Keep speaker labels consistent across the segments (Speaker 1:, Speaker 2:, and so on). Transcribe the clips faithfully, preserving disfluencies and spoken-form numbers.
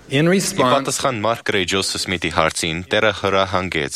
Speaker 1: In
Speaker 2: Ի
Speaker 1: response,
Speaker 2: պատասխան Մարգարետ Ջոզեֆ Սմիթի հարցին Տերը հրահանգեց.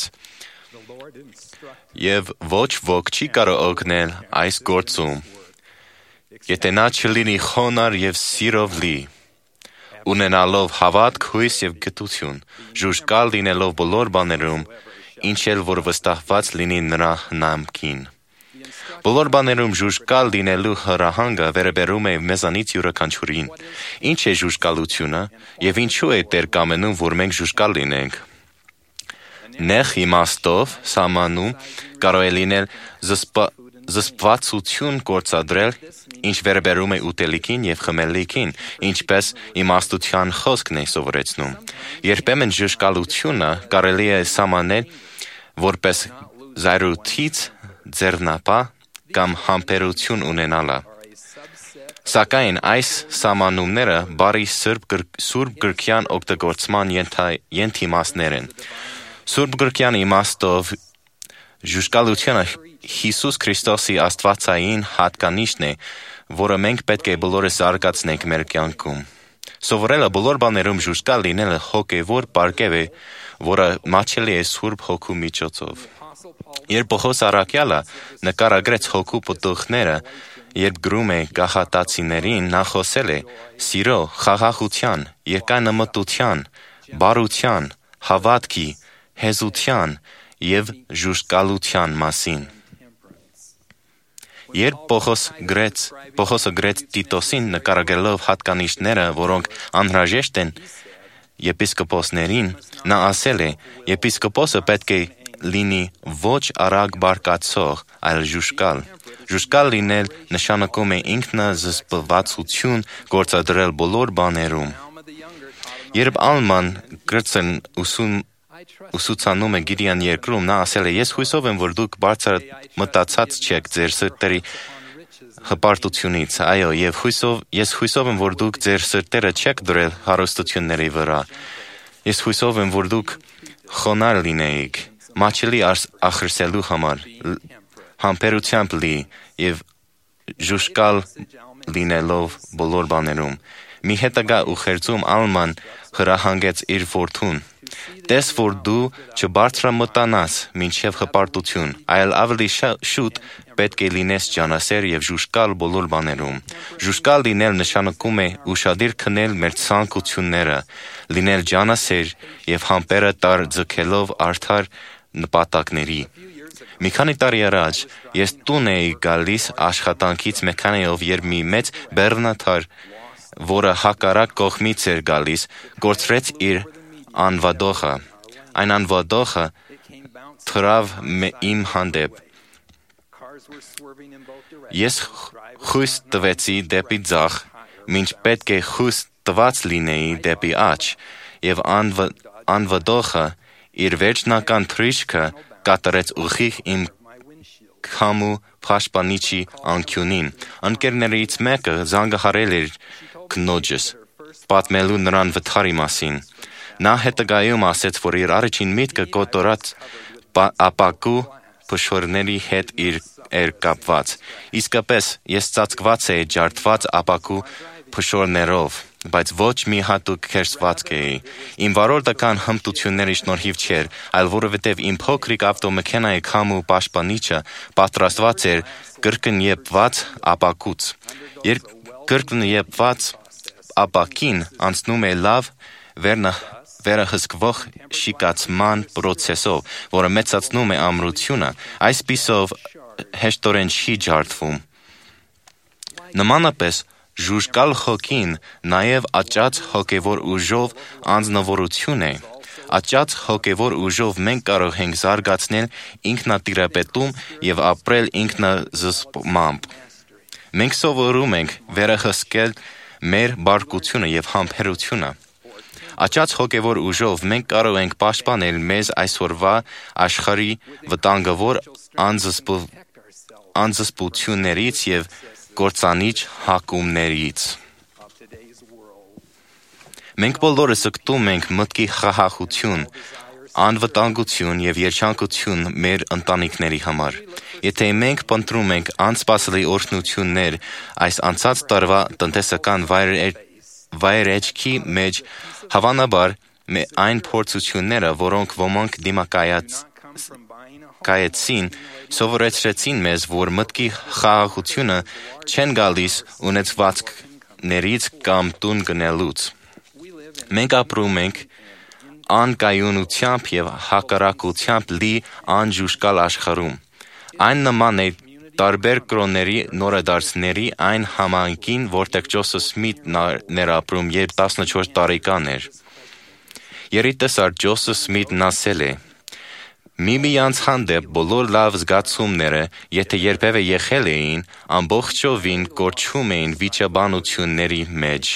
Speaker 2: Եվ ոչ ոք չի կարող օգնել այս գործում, եթե նա չլինի խոնարհ և սիրով լի, ունենալով հավատք, հույս և գթություն, ժուժկալ լինելով բոլոր բաներում, ինչ էլ որ վստահված լինի նրա հնամքին։ Բոլոր բաներում ժուժկալ լինելու հրահանգը վերաբերում է մեզանից յուրաքանչյուրին։ Ինչ է ժուժկալությունը և ինչու է Տեր կամենում, որ մենք ժուժկալ լինենք։ Նեղ իմաստով սահմանում կարող է լինել զսպ... զսպվածություն գործադրել, ինչ վերաբերում է ուտելիքին և խմելիքին, ինչպես իմաստության խոսքն է սովորեցնում։ Երբեմն ժուժկալությունը կարելի է սահմանել որպես զայրույթից ձեռնապահ կամ համբերություն ունենալը։ Սակայն այս սահմանումները բառի սուրբ, սուրբ գրքյան օգտագործման ենթիմաստներ են։ Սուրբ գրքյան իմաստով ժուժկալությունը Հիսուս Քրիստոսի աստվածային հատկանիշն է, որը մենք պետք է բոլորս զարգացնենք մեր կյանքում։ Սովորելը բոլոր բաներում ժուժկալ լինելը հոգևոր պարգև է, որը մատչելի է Սուրբ Հոգու միջոցով։ Երբ Պողոս առաքյալը նկարագրեց հոգու պտուղները, երբ գրում է գաղատացիներին, նա խոսել է սիրո, խաղաղության, երկայնամտության, բարության, հավատքի, հեզության և ժուժկալության մասին։ Երբ Պողոս գրեց, Պողոսը գրեց Տիտոսին նկարագրելով հատկանիշները, որոնք անհրաժեշտ են եպիսկոպոսներին, նա ասել է. «Եպիսկոպոսը պետք է լինի ոչ արագ բարկացող, այլ ժուժկալ»։ Ժուժկալ լինել նշանակում է ինքնազսպվածություն գործադրել բոլոր բաներում։ Երբ Ալման Կրտսն ուսում ուսուցանում է Գիդեան երկրում, նա ասել է. «Ես հույսով եմ, որ դուք բարձր մտածած չեք ձեր սրտերի հպարտությունից, այո, և հույսով, ես հույսով եմ, որ դուք ձեր սրտերը չեք դրել հարստությունների վրա։ Ես հույսով եմ, որ դուք խոնարհ լինեիք, մատչելի ախրսելու համար, համբերությամբ լի և ժուժկալ լինելով բոլոր բաներում»։ Մի հետագա ուղերձում Ալման հրահանգեց իր որդուն. «Տես, որ դու չբարձրամտանաս մինչև հպարտություն, այլ ավելի շուտ պետք է լինես ջանասեր և ժուժկալ բոլոր բաներում»։ Ժուժկալ լինել նշանակում է ուշադիր քննել մեր ցանկությունները, լինել ջանասեր և համբերը տար ձգելով արդար նպատակների։ Մի քանի տարի առաջ ես տուն էի գալիս աշխատանքից մեքենայով, երբ մի մեծ բեռնաթար, որը հակառակ կողմից էր գալիս, կորցրեց իր անվադոխը։ Այն անվադոխը թռավ իմ հանդեպ։ Ես խույս տվեցի դեպի ձախ, մինչ պետք է խույս տված լինեի դեպի աջ, և անվ... անվադոխը իր վերջնական թռիչքը կատարեց ուղիղ իմ քամու պաշտպանիչի անկյունին։ Ընկերներից մեկը զանգահարել էր քնոջս, պատմելու նրան վթարի մասին։ Նա հետագայում ասեց, որ իր առաջին միտքը կոտորած ապակու փշորների հետ էր կապված։ Իսկապես, ես ծածկված էի ջարդված ապակու փշորներով, բայց ոչ մի հատուկ քերծվածք էի։ Իմ վարորդական հմտությունների շնորհիվ չէր, այլ որովհետև իմ փոքրիկ ավտոմեքենայի քամու պաշտպանիչը պատրաստված էր կրկնեփված ապակուց։ Երբ կրկնեփված ապակին անցնում է լավ վերահսկվող շիկացման պրոցեսով, որը մեծացնում է ամրությունը, այսպիսով հեշտորեն չի ջարդվում։ Նմանապես, ժուժկալ հոգին նաև աճած հոգևոր ուժով անձնավորություն է։ Աճած հոգևոր ուժով մենք կարող ենք զարգացնել ինքնատիրապետում և ապրել ինքնազսպմամբ։ Մենք սովորում ենք վերահսկել մեր բարկությունը և համբերությունը։ Աճած հոգևոր ուժով մենք կարող ենք պաշտպանել մեզ այսօրվա աշխարհի վտանգավոր անզսպ... անզսպություններից և կործանիչ հակումներից։ Մենք բոլորս զգտում ենք մտքի խաղաղություն, անվտանգություն և երջանկություն մեր ընտանիքների համար։ Եթե մենք փնտրում ենք անսպասելի օրհնություններ այս անցած տարվա տնտեսական վայր, վայրեջքի մեջ հավանաբար այն փորձությունները, որոնք ոմանք դիմակայեցին, սովորեցրեցին մեզ, որ մտքի խաղաղությունը չեն գալիս ունեցվածքներից կամ տուն գնելուց։ Մենք ապրում ենք անկայունությամբ և հակառակությամբ լի անժուշկալ աշխարհում։ Այն նման է տարբեր կրոնների նորադարձների այն համայնքին, որտեղ Ջոսեֆ Սմիթն էր ապրում, երբ տասնչորս տարեկան էր։ Երիտասարդ Ջոսեֆ Սմիթն ասել է. «Միմյանց հանդեպ բոլոր լավ զգացումները, եթե երբևէ եղել էին, ամբողջովին կորչում էին վիճաբանությունների մեջ»։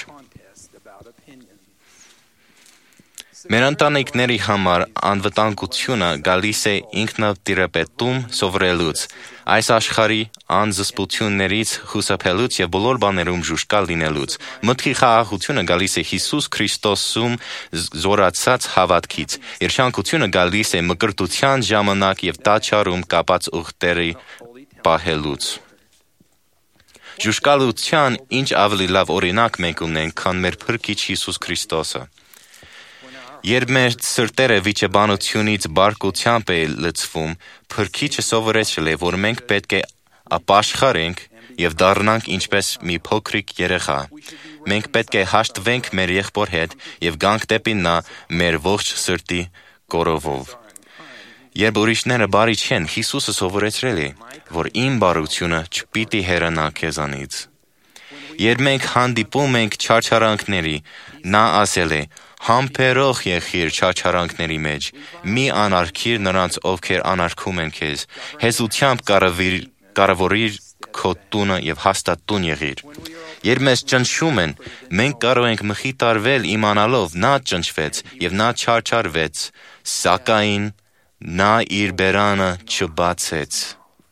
Speaker 2: Մեր ընտանիքների համար անվտանգությունը գալիս է ինքնատիրապետում սովորելուց, այս աշխարհի անզսպություններից խուսափելուց և բոլոր բաներում ժուշկալ լինելուց։ Մտքի խաղաղությունը գալիս է Հիսուս Քրիստոսում զորացած հավատքից։ Երջանկությունը գալիս է մկրտության ժամանակ և տաճարում կապած ուղտերի պահելուց։ Ժուշկալության ինչ ավելի լավ օրինակ մենք ունենք, քան մեր Փրկիչ Հիսուս Քրիստոսը։ Երբ մեր սրտերը վիճաբանությունից բարկությամբ է լցվում, Փրկիչը սովորեցրել է, որ մենք պետք է ապաշխարենք և դառնանք ինչպես մի փոքրիկ երեխա։ Մենք պետք է հաշտվենք մեր եղբոր հետ և գանք դեպի նա մեր ողջ սրտի կորովով։ Երբ ուրիշները բարի չեն, Հիսուսը սովորեցրել է, որ իմ բարությունը չպիտի հեռանա քեզանից։ Երբ մենք հանդիպում ենք չարչարանքների, նա ասել է. «Համբերող եղիր չարչարանքների մեջ, մի անարգիր նրանց, ովքեր անարգում են քեզ, հեզությամբ կառավարիր քո տունը և հաստատ տուն եղիր»։ Երբ մեզ ճնշում են, մենք կարող ենք մխիթարվել իմանալով նա ճնշվեց և նա չարչարվեց, սակայն նա իր բերանը չբացեց։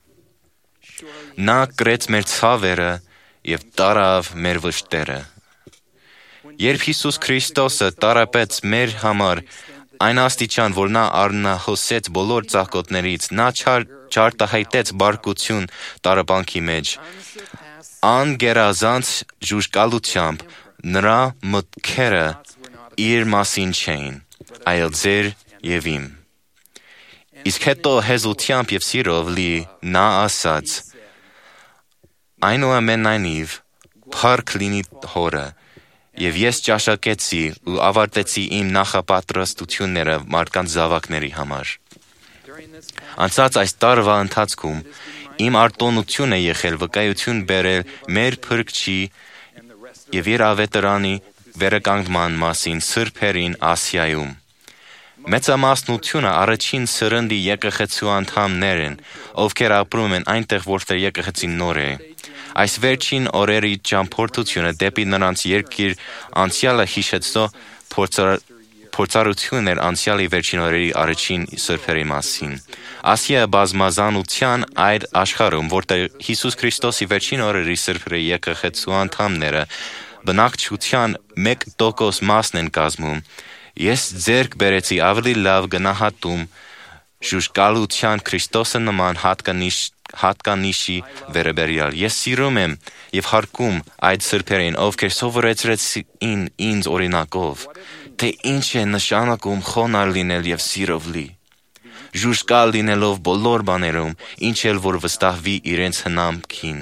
Speaker 2: Նա կրեց մեր ցավերը և տարավ մեր վշտերը։ Երբ Հիսուս Քրիստոսը տառապեց մեր համար այն աստիճան, որ նա արնահոսեց բոլոր ծակոտներից, նա չարտահայտեց բարկություն տառապանքի մեջ, անգերազանց ժուշկալությամբ նրա մտքերը իր մասին չէին, այլ ձեր և իմ։ Իսկ հետո հեզությամբ և սիրով լի նա ասաց. «Այնուամենայնիվ, փառք լինի Հորը, և ես ճաշակեցի ու ավարտեցի իմ նախապատրաստությունները մարդկանց զավակների համար»։ Անցած այս տարվա ընթացքում իմ արտոնություն է եղել վկայություն բերել մեր Փրկչի և իր ավետարանի վերականգնման մասին սրբերին Ասիայում։ Մեծամասնությունը առաջին սերնդի եկեղեցու անդամներ են, ովքեր ապրում են այնտեղ, որտեղ եկեղեցին նոր է։ Այս վերջին օրերի ճամփորդությունը դեպի նրանց երկիր անցյալը հիշեցնող փորձառություն էր անցյալի վերջին օրերի առաջին սրբերի մասին։ Ասիայի բազմազանության այդ աշխարհում, որտեղ Հիսուս Քրիստոսի վերջին օրերի սրբերի եկեղեցու անդամները բնակչության մեկ տոկոս մասն են կազմում, ես ձեռք բերեցի ավելի լավ գնահատում ժուշկալության Քրիստոսը նման հատկանիշի վերաբերյալ։ Ես սիրում եմ և հարգում այդ սրբերին, ովքեր սովորեցրեցին ինձ օրինակով, թե ինչ է նշանակում խոնարհ լինել և սիրով լի, ժուշկալ լինելով բոլոր բաներում, ինչ էլ որ վստահվի իրենց հնամքին։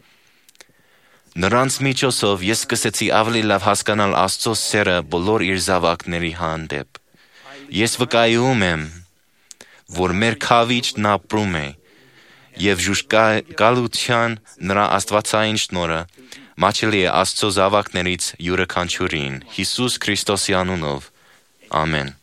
Speaker 2: Նրանց միջոցով ես սկսեցի ավելի լավ հասկանալ Աստծո սերը բոլոր իր զավակների հանդեպ։ Ես վկայում եմ, որ մեր Քավիճն ապրում է, և ժուշկալության նրա աստվածային շնորհը մատչելի է Աստծո զավակներից յուրաքանչյուրին։ Հիսուս Քրիստոսի անունով։ Ամեն։